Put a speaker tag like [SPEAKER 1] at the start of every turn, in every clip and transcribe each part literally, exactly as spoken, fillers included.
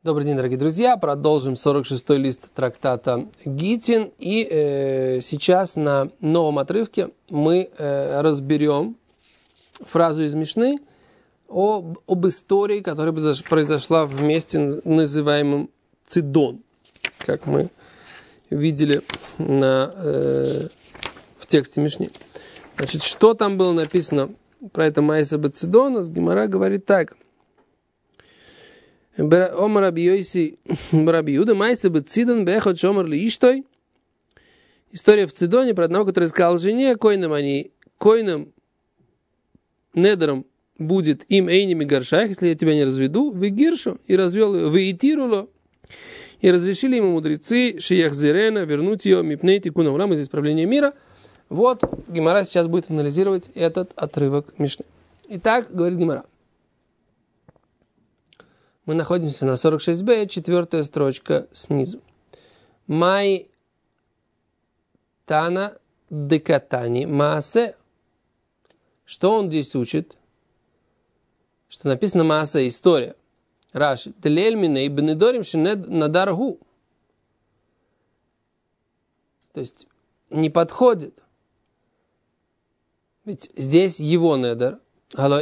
[SPEAKER 1] Добрый день, дорогие друзья. Продолжим сорок шестой лист трактата Гитин. И э, сейчас на новом отрывке мы э, разберем фразу из Мишны об, об истории, которая произошла в месте, называемом Цидон, как мы видели на, э, в тексте Мишны. Значит, что там было написано про это Майса бе Цидона? Гемара говорит так. Омар Раби Йоси Раби Юда Майса бе Цидон бехот шомар ли иштой. История в Цидоне про одного, который сказал жене, койным они, койным недером будет им эйними горшах, если я тебя не разведу, вы гиршу, и развел ее, вы итируло, и разрешили ему мудрецы шияхзирена вернуть ее мипней тикуна урам из исправления мира. Вот Гемара сейчас будет анализировать этот отрывок Мишны. Итак, говорит Гемара. Мы находимся на сорок шесть бэ, четвертая строчка снизу. Май тана декатани маасе. Что он здесь учит? Что написано маасе, история. Раши. Делельмине и бенедорим шинед надаргу. То есть не подходит. Ведь здесь его недер. Мы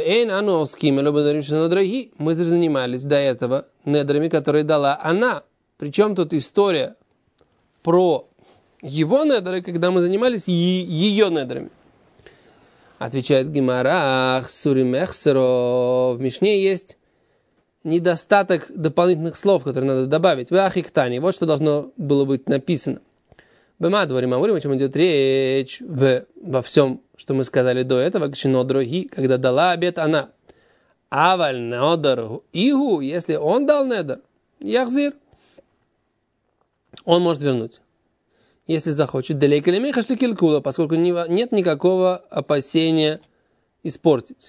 [SPEAKER 1] же занимались до этого недрами, которые дала она. Причем тут история про его недры, когда мы занимались ее недрами. Отвечает Гемара, в Мишне есть недостаток дополнительных слов, которые надо добавить. Вот что должно было быть написано. Бема дворим амурим, о чем идет речь в, во всем, что мы сказали до этого, когда дала обет она. Аваль нодер игу, если он дал недер, яхзир, он может вернуть. Если захочет, поскольку нет никакого опасения испортить.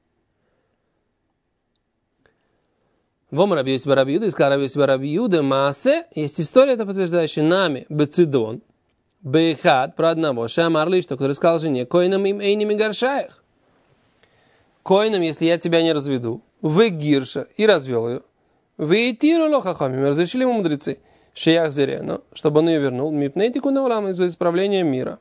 [SPEAKER 1] Вом Раби Йоси Раби Юда, искал Раби Йоси Раби Юда, Маасе, есть история, это подтверждающая нами, Бецидон, Бехад, про одного, Шамарли, что который сказал жене, Койнам им эйними горшаях. Койнам, если я тебя не разведу, вы гирша, и развел ее. Вы тиру лохахами, разрешили ему мудрецы, Шеях Зерено, чтобы он ее вернул, Мипнейтику навлам из исправления мира.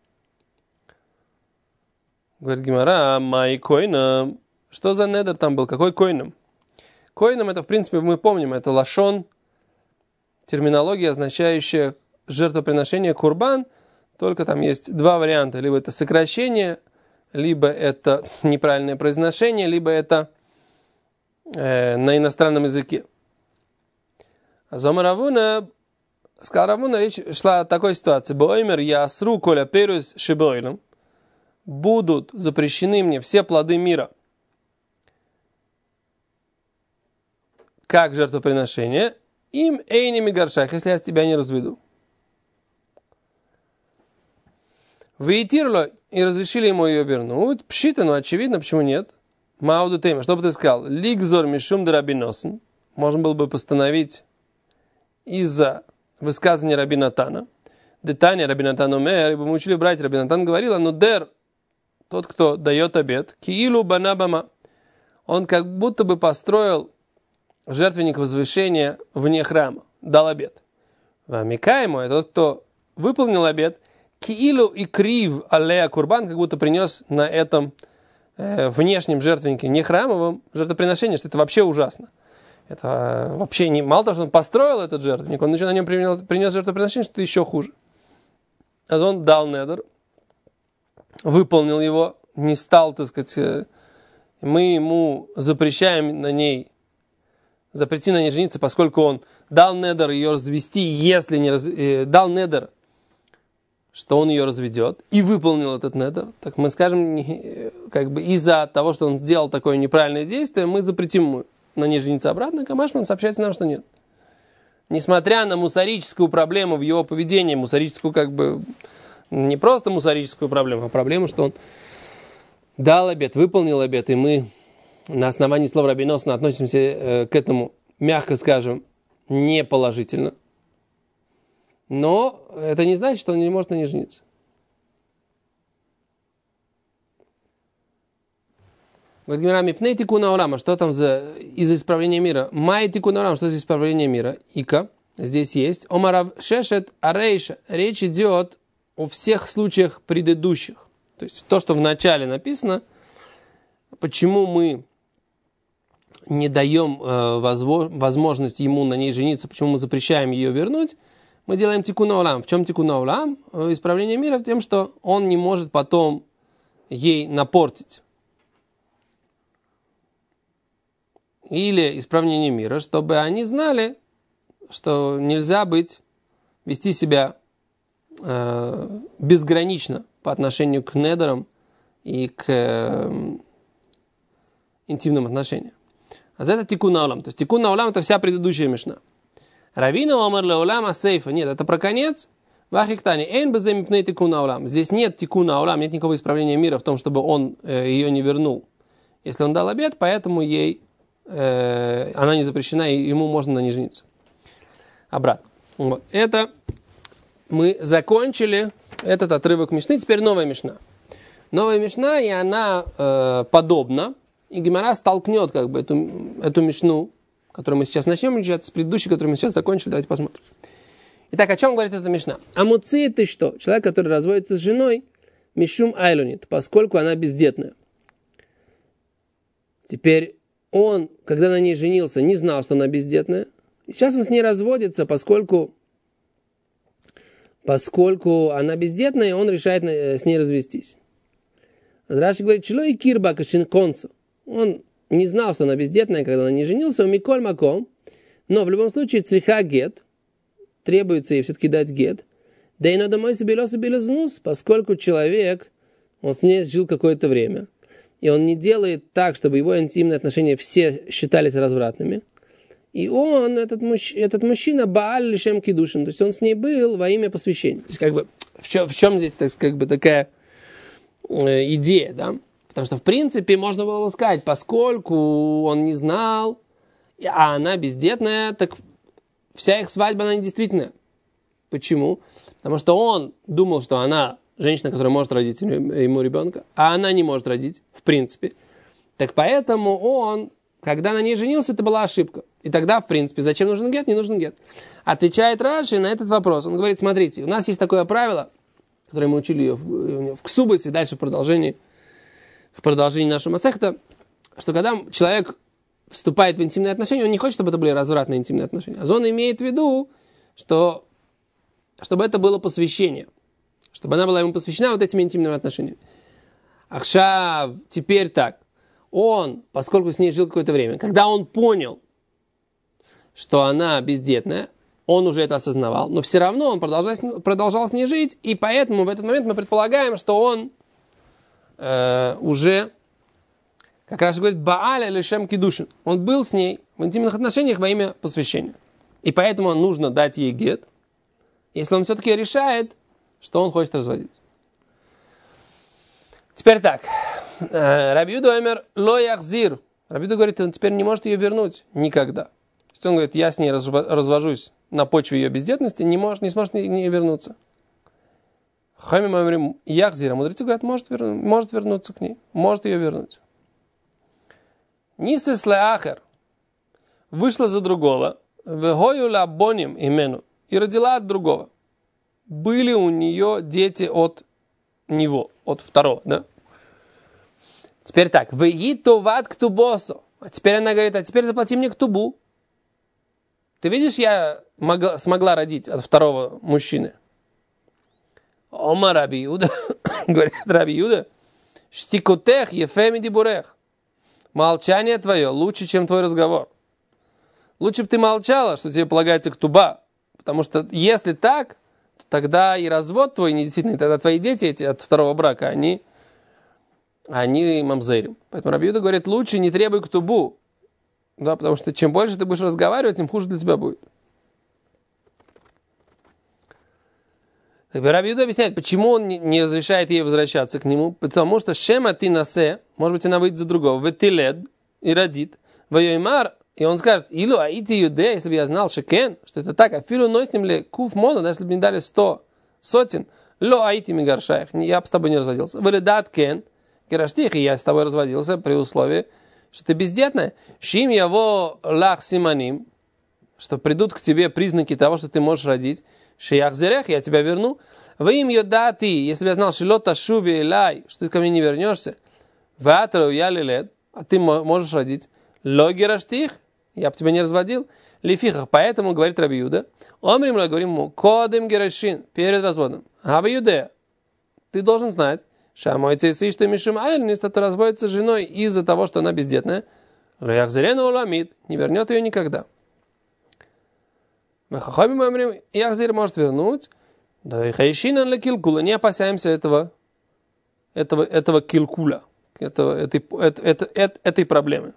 [SPEAKER 1] Говорит Гемара, Май Койнам, что за недер там был, какой Койнам? Коином это, в принципе, мы помним, это лашон, терминология, означающая жертвоприношение курбан, только там есть два варианта, либо это сокращение, либо это неправильное произношение, либо это э, на иностранном языке. А Зома Равуна, сказал Равуна, речь шла о такой ситуации. Боимер ясру коля перус шибойлом, будут запрещены мне все плоды мира, как жертвоприношение, им эйними горшах, если я тебя не разведу. Выитирло и разрешили ему ее вернуть. Пшита, ну очевидно, почему нет? Мауду тема, что бы ты сказал? Лигзор мишум драбиносен. Можно было бы постановить из-за высказывания Раби Натана. Детания Раби Натана мэр, ибо мы учили брать, Раби Натан говорила, но дер, тот, кто дает обет, киилу банабама, он как будто бы построил жертвенник возвышения вне храма, дал обет. Вамикаему, тот, кто выполнил обет, киилу и крив алея курбан, как будто принес на этом э, внешнем жертвеннике, не храмовом, жертвоприношение, что это вообще ужасно. Это э, вообще не мало того, что он построил этот жертвенник, он еще на нем принес, принес жертвоприношение, что еще хуже. А он дал недер, выполнил его, не стал, так сказать, э, мы ему запрещаем на ней запрети на ней жениться, поскольку он дал недер ее развести, если не раз... э, дал недер, что он ее разведет, и выполнил этот недер, так мы скажем, э, как бы из-за того, что он сделал такое неправильное действие, мы запретим ему на ней жениться обратно. Камашман сообщается нам, что нет. Несмотря на мусорическую проблему в его поведении, мусорическую как бы, не просто мусорическую проблему, а проблему, что он дал обет, выполнил обет, и мы на основании слов Раби Носона относимся э, к этому, мягко скажем, неположительно. Но это не значит, что он не может на ней жениться. Говорит Гемара, мипней тикуна олама, что там за, из-за исправления мира? Май тикуна олама, что за исправление мира? Ика, здесь есть. Омарав шешет арейша. Речь идет о всех случаях предыдущих. То есть то, что в начале написано, почему мы не даем э, возможность ему на ней жениться, почему мы запрещаем ее вернуть, мы делаем тикуна олам. В чем тикуна олам? Исправление мира в том, что он не может потом ей напортить. Или исправление мира, чтобы они знали, что нельзя быть, вести себя э, безгранично по отношению к недерам и к э, интимным отношениям. А за это тикун аулам. То есть тикун аулам это вся предыдущая мишна. Равина омар леулам асейфа. Нет, это про конец. Вахиктани эйн бэзэ мипней тикун аулам. Здесь нет тикуна аулам, нет никакого исправления мира в том, чтобы он э, ее не вернул. Если он дал обет, поэтому ей э, она не запрещена, и ему можно на ней жениться. Обратно. Вот. Это мы закончили этот отрывок мишны. Теперь новая мишна. Новая мишна, и она э, подобна. И Гемара столкнет как бы эту, эту мишну, которую мы сейчас начнем изучать, с предыдущей, которую мы сейчас закончили. Давайте посмотрим. Итак, о чем говорит эта мишна? Амуци ты что? Человек, который разводится с женой, мишум айлунит, поскольку она бездетная. Теперь он, когда на ней женился, не знал, что она бездетная. И сейчас он с ней разводится, поскольку, поскольку она бездетная, и он решает с ней развестись. Раши говорит, чело и кирба кашин концу. Он не знал, что она бездетная, когда на ней женился, у Миколь Маком, но в любом случае цриха гет, требуется ей все-таки дать гет, да и надо мой себе белознус, поскольку человек, он с ней жил какое-то время, и он не делает так, чтобы его интимные отношения все считались развратными, и он, этот, мужч, этот мужчина, Бааль лишем кидушин, то есть он с ней был во имя посвящения. То есть как бы, в чем, в чем здесь так, как бы такая э, идея, да? Потому что, в принципе, можно было сказать, поскольку он не знал, а она бездетная, так вся их свадьба, она не действительная. Почему? Потому что он думал, что она женщина, которая может родить ему ребенка, а она не может родить, в принципе. Так поэтому он, когда на ней женился, это была ошибка. И тогда, в принципе, зачем нужен гет? Не нужен гет. Отвечает Раши на этот вопрос. Он говорит, смотрите, у нас есть такое правило, которое мы учили ее в, в Ксубасе, дальше в продолжении в продолжении нашего масехта, что когда человек вступает в интимные отношения, он не хочет, чтобы это были развратные интимные отношения. А он имеет в виду, что чтобы это было посвящение. Чтобы она была ему посвящена вот этими интимными отношениями. Ахша, теперь так. Он, поскольку с ней жил какое-то время, когда он понял, что она бездетная, он уже это осознавал, но все равно он продолжал, продолжал с ней жить, и поэтому в этот момент мы предполагаем, что он Uh, уже, как раз говорит, Бааля лишем кидушин. Он был с ней в интимных отношениях во имя посвящения. И поэтому нужно дать ей гет, если он все-таки решает, что он хочет разводиться. Теперь так. Раби Юда омер ло яхзир. Раби Юда говорит, он теперь не может ее вернуть никогда. То есть он говорит, я с ней развожусь на почве ее бездетности, не, может, не сможет не, не вернуться. Хамим говорим, яхзира. Мудрецы говорят, может, верну, может вернуться к ней. Может ее вернуть. Нисес леахер. Вышла за другого. Вегою лабоним имену. И родила от другого. Были у нее дети от него. От второго, да? Теперь так. Веитоват ктубосо. А теперь она говорит, а теперь заплати мне ктубу. Ты видишь, я могла, смогла родить от второго мужчины. Ома Раби Юда, говорит Раби Юда, штикотех ефеми дибурех. Молчание твое лучше, чем твой разговор. Лучше бы ты молчала, что тебе полагается ктуба. Потому что если так, то тогда и развод твой не действительно, тогда твои дети эти от второго брака, они, они мамзерим. Поэтому Раби Юда говорит, лучше не требуй ктубу. Да, потому что чем больше ты будешь разговаривать, тем хуже для тебя будет. Раби Юда объясняет, почему он не разрешает ей возвращаться к нему. Потому что шема ти насе, может быть, она выйдет за другого, ветилед, и родит, вайоймар, и он скажет, илу аити юде, если бы я знал шекен, что это так, а филу носим ли куф мона, если бы мне дали сто сотен, ло аити мигаршаях, я бы с тобой не разводился. Валидат кен, Гераштих, и я с тобой разводился при условии, что ты бездетная. Шим яво лах симаним, что придут к тебе признаки того, что ты можешь родить. Шиях зерех, я тебя верну. Вы им йодати, если бы я знал, шилота шуби лай, что ты ко мне не вернешься. Ватру я лилет, а ты можешь родить. Ло гераштих, я бы тебя не разводил. Лифихах, поэтому, говорит Раби Юда, омрим, говорим ему, кодем герашин, перед разводом. Аба Юдея, ты должен знать, что мой цейсы, что Мишум Айльнис, это разводится с женой из-за того, что она бездетная. Лоях зелену уламид, не вернет ее никогда. Махахоми омрим, Яхзир может вернуть. Да и хайшинан ля килкула, не опасаемся этого, этого, этого килкула, этого, этой, это, это, это, этой проблемы.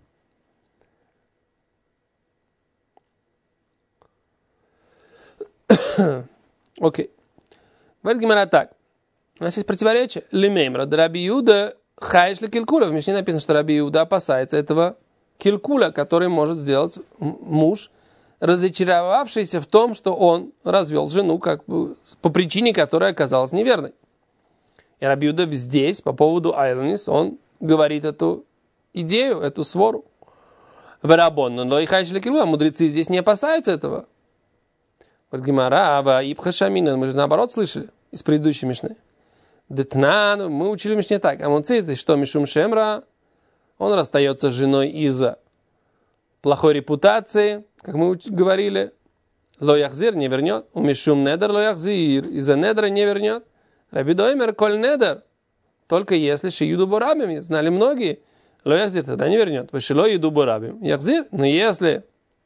[SPEAKER 1] Окей. Okay. Говорит Гемара так. У нас есть противоречие. Лимеймра, да Раби Юда хайш ля килкула. В Мишне написано, что Раби Юда опасается этого килкуля, который может сделать муж, разочаровавшийся в том, что он развел жену как бы, по причине, которая оказалась неверной. И Раби Юда здесь, по поводу Айлнис, он говорит эту идею, эту свору. Варабон, но и хайш ля килкула. Мудрецы здесь не опасаются этого. Вот Гемара, Ава, Ипха Шамина, мы же наоборот слышали из предыдущей Мишны. Детнан, мы учили в Мишне так. А он цитит, что Мишум Шемра, он расстается с женой из-за плохой репутации, как мы говорили. Лояхзир не вернет. У Мишум Недер Лояхзир, из-за Недера не вернет. Раби Доймер, коль Недер, только если Шиюду Борабим, знали многие, Лояхзир тогда не вернет. Вышело Юду Борабим. Яхзир, но если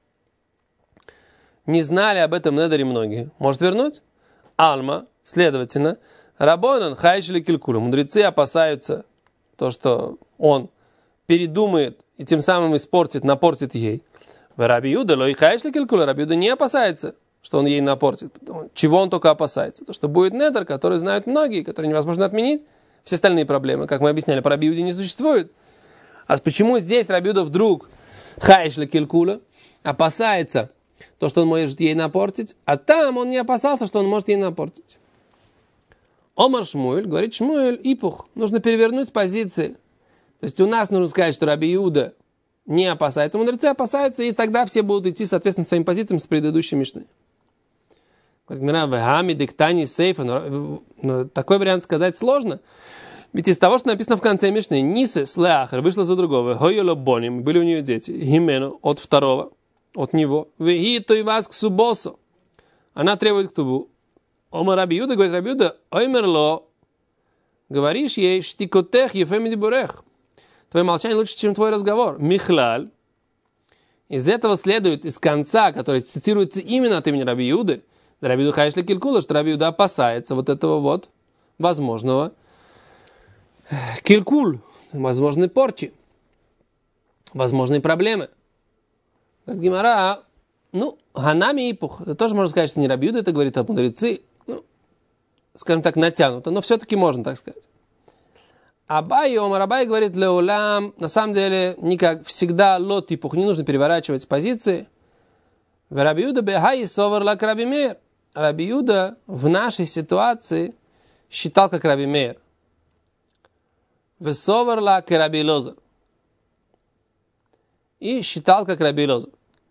[SPEAKER 1] не знали об этом недере многие, может вернуть? Алма, следовательно, Рабонан, хайшили килкула. Мудрецы опасаются то, что он передумает и тем самым испортит, напортит ей. В Раби Юда, лой хайшли килкула. Раби Юда не опасается, что он ей напортит. Чего он только опасается? То, что будет недер, который знают многие, который невозможно отменить. Все остальные проблемы, как мы объясняли, по Раби Юде не существует. А почему здесь Раби Юда вдруг хайшли килкула опасается то, что он может ей напортить, а там он не опасался, что он может ей напортить. Омар Шмуэль, говорит Шмуэль, ипух, нужно перевернуть с позиции. То есть у нас нужно сказать, что Раби Юда не опасается, мудрецы опасаются, и тогда все будут идти, соответственно, своим позициям с предыдущей Мишны. Но такой вариант сказать сложно, ведь из того, что написано в конце Мишны, Нисе Слеахер вышла за другого, Хойоло Боним, были у нее дети, Химену от второго, от него. Веги то и вас к субосу. Она требует к тубу. Ома Раби Юда, говорит Раби Юда, оймерло. Говоришь ей, штикотех ефемиди бурех. Твое молчание лучше, чем твой разговор. Михлаль. Из этого следует, из конца, который цитируется именно от имени Раби Юды, Раби Юда хайшли килкула, что Раби Юда опасается вот этого вот возможного килкуль, возможной порчи, возможной проблемы. Говорит Гемара, ну, ганами и пух. Это тоже можно сказать, что не Раби Юда, это говорит о мудрецы. Ну, скажем так, натянуто, но все-таки можно так сказать. Абай, Омар Абай говорит, леулам, на самом деле, никак, всегда лот и пух, не нужно переворачивать позиции. В Раби Юда бехай совар лак Раби Меир. Раби Юда в нашей ситуации считал как Раби Меир. В совар лак Раби Лозер. И считал как Раби Лозер.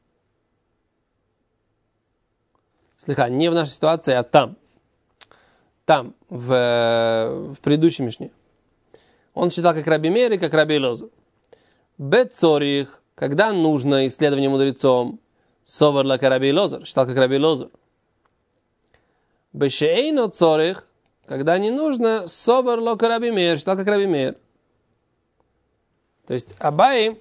[SPEAKER 1] Слегка, не в нашей ситуации, а там. Там, в, в предыдущей Мишне. Он считал как Раби Меир и как Раби Лозер. Бецорих, когда нужно исследование мудрецом, совар ла Раби Лозер, считал как Раби Лозер. Бешейно цорих, когда не нужно, совар ла Раби Меир, считал как Раби Меир. То есть Абай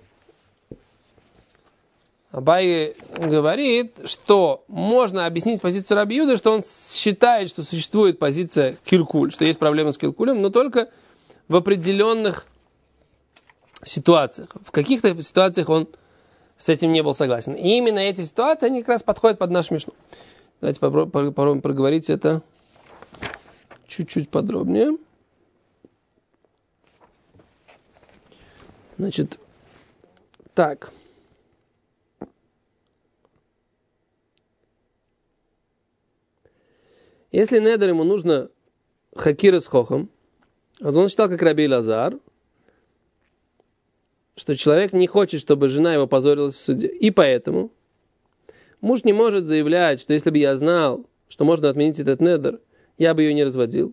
[SPEAKER 1] Абай говорит, что можно объяснить позицию Раби Юды, что он считает, что существует позиция килкуль, что есть проблема с килкулем, но только в определенных ситуациях. В каких-то ситуациях он с этим не был согласен. И именно эти ситуации, они как раз подходят под нашу Мишну. Давайте попробуем проговорить это чуть-чуть подробнее. Значит, так. Если недер ему нужно хакира с хохом, Вот он считал, как Раби Элазар, что человек не хочет, чтобы жена его позорилась в суде. И поэтому муж не может заявлять, что если бы я знал, что можно отменить этот недер, я бы ее не разводил.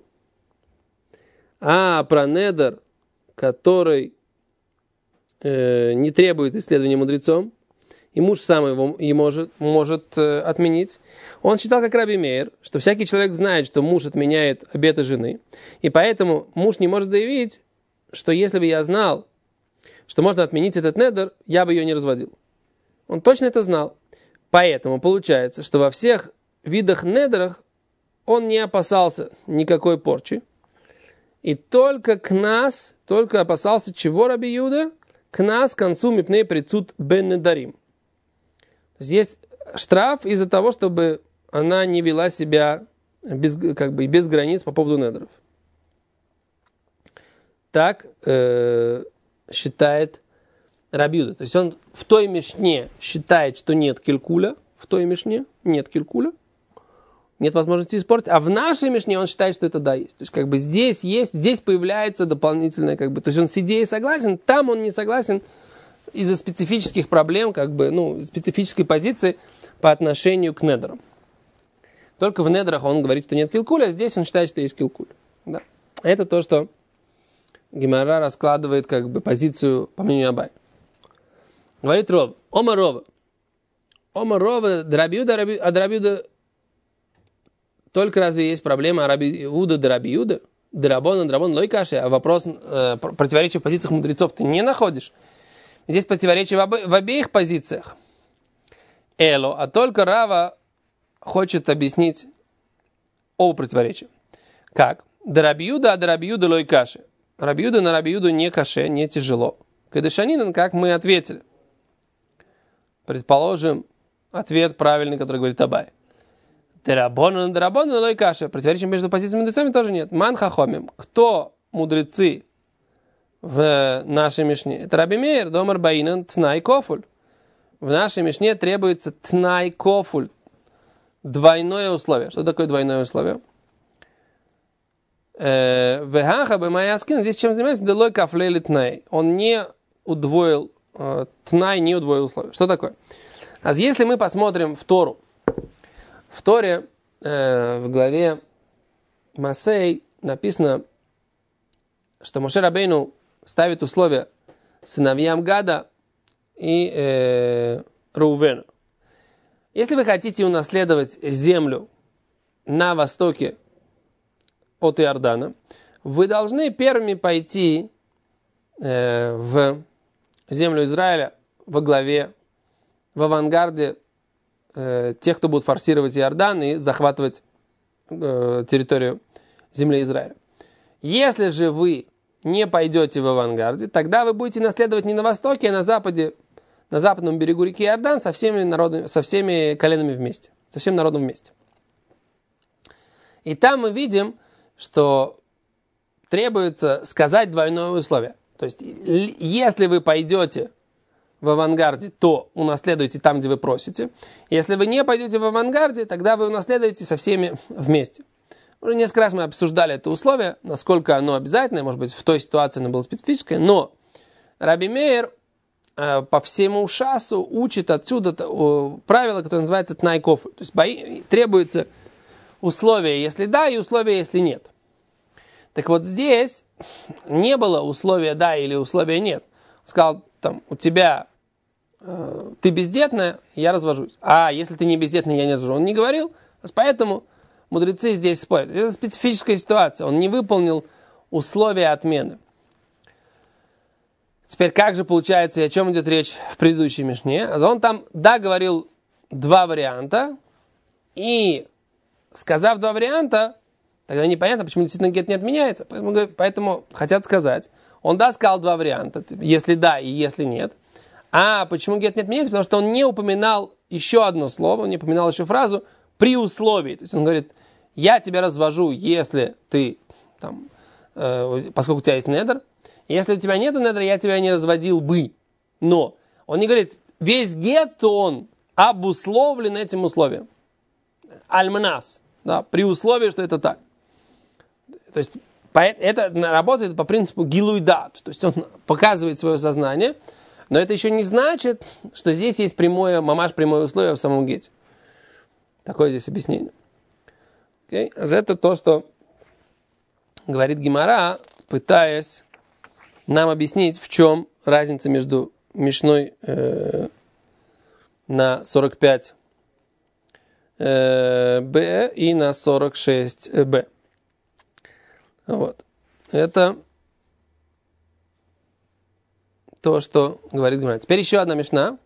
[SPEAKER 1] А про недер, который э, не требует исследования мудрецом, и муж сам его и может, может э, отменить, он считал, как Раби Меир, что всякий человек знает, что муж отменяет обеты жены, и поэтому муж не может заявить, что если бы я знал, что можно отменить этот недер, я бы ее не разводил. Он точно это знал. Поэтому получается, что во всех видах недерах он не опасался никакой порчи. И только к нас, только опасался чего, Раби Юда? К нас к концу мипней прицут бен недарим. Есть штраф из-за того, чтобы она не вела себя без, как бы, без границ по поводу недеров. Так э, считает Раби Юда. То есть он в той мишне считает, что нет килькуля, в той мишне нет килькуля, нет возможности испортить, а в нашей мишне он считает, что это да есть. То есть как бы здесь есть, здесь появляется дополнительное, как бы, то есть он с идеей согласен, там он не согласен из-за специфических проблем, как бы, ну, специфической позиции по отношению к недерам. Только в недерах он говорит, что нет килкуля, а здесь он считает, что есть килкуль. Да. Это то, что Гемара раскладывает как бы позицию по мнению Абай. Говорит Ров, Ома Рова. Ома Рова, Драбиуда, а Драбиуда только разве есть проблема а Раби Иуда, Драбиуда, Драбона, Драбон, Лойкаши, а вопрос э, противоречия в позициях мудрецов ты не находишь. Здесь противоречие в, обе, в обеих позициях. Эло, а только Рава хочет объяснить оба противоречия. Как? Драбиуда, а Драбиуда, Лойкаши. Рабиуда на Рабиуду не каше, не тяжело. Кадышанинан, как мы ответили. Предположим, ответ правильный, который говорит Абай. Терабонан, Терабонан, лой каше. Противоречия между позициями мудрецами тоже нет. Ман хахомим. Кто мудрецы в нашей мишне? Это Раби Меир, домар баинан, тнай кофуль. В нашей мишне требуется тнай кофуль. Двойное условие. Что такое двойное условие? Вегаха бы моя скин. Здесь чем занимается? Делой кафлели тнай. Он не удвоил, тнай не удвоил условия. Что такое? А если мы посмотрим в Тору, в Торе э, в главе Масей написано, что Моше Рабейну ставит условия сыновьям Гада и э, Рувена. Если вы хотите унаследовать землю на востоке от Иордана, вы должны первыми пойти э, в землю Израиля во главе, в авангарде э, тех, кто будет форсировать Иордан и захватывать э, территорию земли Израиля. Если же вы не пойдете в авангарде, тогда вы будете наследовать не на востоке, а на западе, на западном берегу реки Иордан со всеми народами, со всеми коленами вместе, со всем народом вместе. И там мы видим, что требуется сказать двойное условие. То есть, если вы пойдете в авангарде, то унаследуете там, где вы просите. Если вы не пойдете в авангарде, тогда вы унаследуете со всеми вместе. Уже несколько раз мы обсуждали это условие, насколько оно обязательное, может быть, в той ситуации оно было специфическое, но Раби Меир э, по всему шасу учит отсюда э, правило, которое называется тнай кофуль. То есть бои, требуется условия, если да, и условия, если нет. Так вот здесь не было условия да или условия нет. Он сказал, там, у тебя, э, ты бездетная, я развожусь. А если ты не бездетная, я не развожусь. Он не говорил, поэтому мудрецы здесь спорят. Это специфическая ситуация. Он не выполнил условия отмены. Теперь, как же получается, о чем идет речь в предыдущей мишне? Он там, да, говорил два варианта, и сказав два варианта, тогда непонятно, почему действительно гет не отменяется. Поэтому, поэтому хотят сказать, он да сказал два варианта, если да и если нет. А почему гет не отменяется? Потому что он не упоминал еще одно слово, он не упоминал еще фразу при условии. То есть он говорит, я тебя развожу, если ты, там, э, поскольку у тебя есть недер. Если у тебя нет недера, я тебя не разводил бы. Но он не говорит, весь гет он обусловлен этим условием. Альманас. Да, при условии, что это так. То есть Это работает по принципу гилуйдат, то есть он показывает свое сознание, но это еще не значит, что здесь есть прямое, мамаш прямое условие в самом гете. Такое здесь объяснение. Okay? Это то, что говорит Гемара, пытаясь нам объяснить, в чем разница между Мишной э, на сорок пять э, б и на сорок шесть б. Вот. Это то, что говорит Гемара. Теперь еще одна Мишна.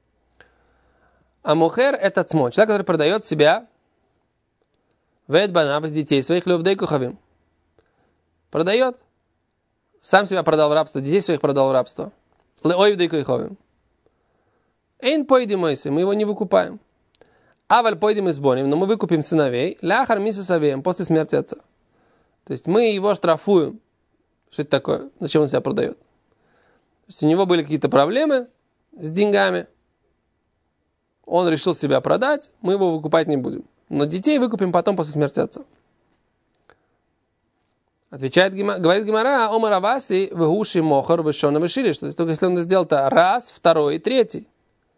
[SPEAKER 1] Амухер – это цмо. Человек, который продает себя вейт банаб, детей своих левдей кухавим. Продает. Сам себя продал в рабство, детей своих продал в рабство. Леойвдей кухавим. Эйн пойдем мойсы, мы его не выкупаем. Аваль пойдем избоним, но мы выкупим сыновей. Ляхар миса савеем, после смерти отца. То есть мы его штрафуем. Что это такое? Зачем он себя продает? То есть у него были какие-то проблемы с деньгами. Он решил себя продать, мы его выкупать не будем. Но детей выкупим потом после смерти отца. Отвечает, говорит Гемара, Омар Аваси, вегуши мохор, вешона вешили, что только если он сделал это раз, второй и третий.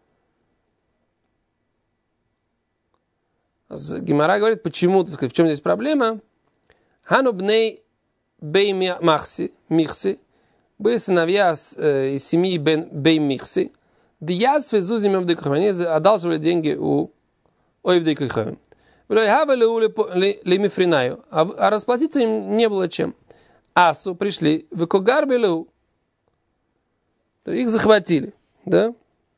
[SPEAKER 1] Гемара говорит, почему, так сказать, в чем здесь проблема? Ханубней бей махси, михси, были сыновья э, из семьи бей михси, Дияз фезу зимем декухам. Они одалживали деньги у ойвдей кухам. А расплатиться им не было чем. Асу пришли, векогар белу. Их захватили. Да?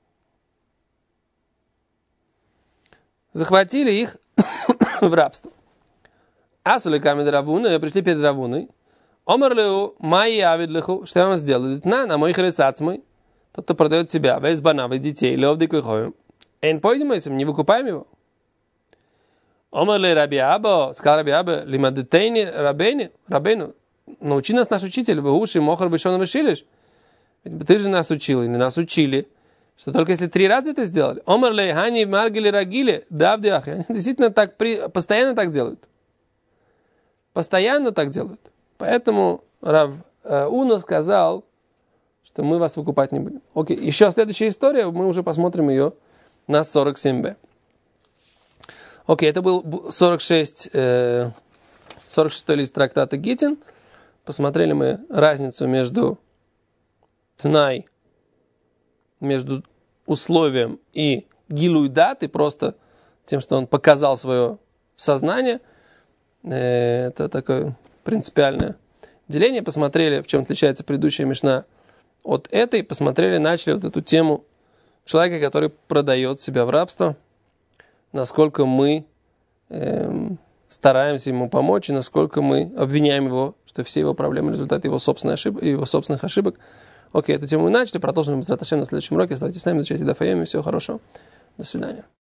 [SPEAKER 1] Захватили их в рабство. Асу леками равуна, пришли перед равуной. Омар леу, майи авид леху, что я вам сделал? На, на мой хрисац мой. Тот, кто продает себя, весь банавы детей, левды куховым. Эйн пойдем, если мы не выкупаем его. Омар ле раби Або, сказал раби Або, лимадетейни рабейни, рабейну, научи нас наш учитель, вы уши, мохор, вышон, вышилишь. Ведь ты же нас учил, и нас учили, что только если три раза это сделали. Омар ле хани маргили рагили, давди ахи. Они действительно так, при, постоянно так делают. Постоянно так делают. Поэтому Рав э, Уна сказал, что мы вас выкупать не будем. Окей, еще следующая история, мы уже посмотрим ее на сорок семь бэ. Окей, это был сорок шесть, э, сорок шестой лист трактата Гитин. Посмотрели мы разницу между тнай, между условием и гилуй дат, и просто тем, что он показал свое сознание. Э, это такое принципиальное деление. Посмотрели, в чем отличается предыдущая мишна от этой, посмотрели, начали вот эту тему человека, который продает себя в рабство, насколько мы эм, стараемся ему помочь, и насколько мы обвиняем его, что все его проблемы — результат его, собственной ошиб... его собственных ошибок. Окей, эту тему мы начали, продолжим на следующем уроке. Оставайтесь с нами, изучайте дафаем, и всего хорошего. До свидания.